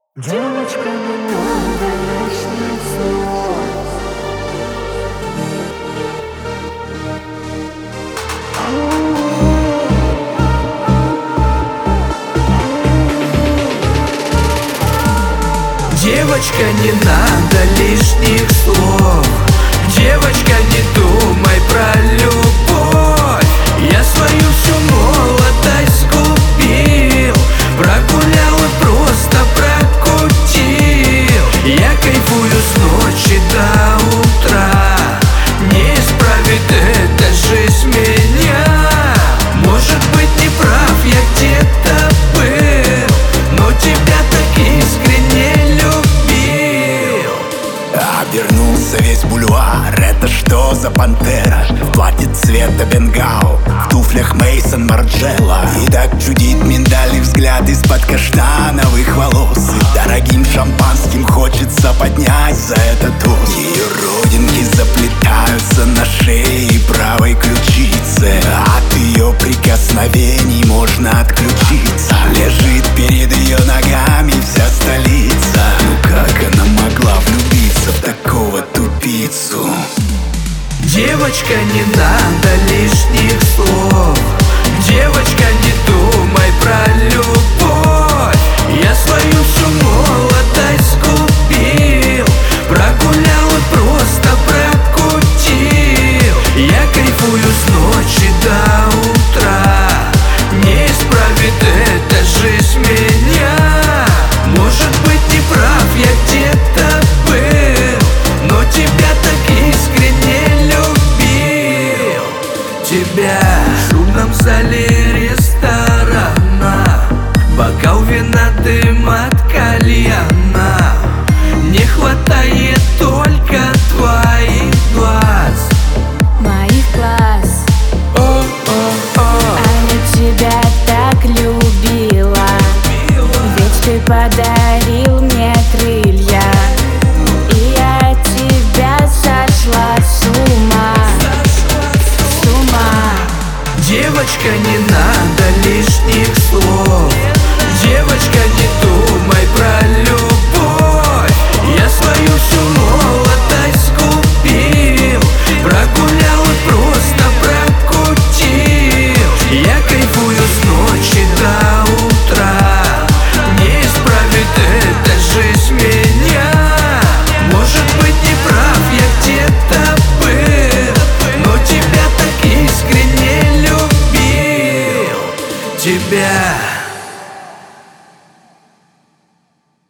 Девочка, не надо лишних слов. Девочка, не надо лишних слов. Девочка, не думай про любовь. Я свою всю молодость купил, прогулял и просто прокутил. Я кайфую с ночи до утра. Не исправит эта жизнь меня. Может быть, не прав я где-то был, но тебя так искренне любил. Обернулся весь бульвар, это что за пантера? В платье цвета бенгал, в туфлях Мейсон Марджелла. И так чудит миндальный взгляд из-под каштановых волос. И дорогим шампанским хочется поднять за это тост. Ее родинки заплетаются на шее и правой ключице. От ее прикосновений можно отключиться. Лежит перед ее ногами вся столица. Ну как она могла влюбиться в такого тупицу? Девочка, не надо лишних слов. Девочка, не думай про любовь. Я свою всю молодость купил, прогулял и просто прокутил. Я кайфую с ночи до утра. Не исправит эта жизнь меня. Может быть, не прав я где-то был, но тебя так искренне любил. Тебя в шумном зале ресторана, бокал вина, дым от кальяна. Не хватает только твоих глаз. Моих глаз. А я тебя так любила, ведь ты подарил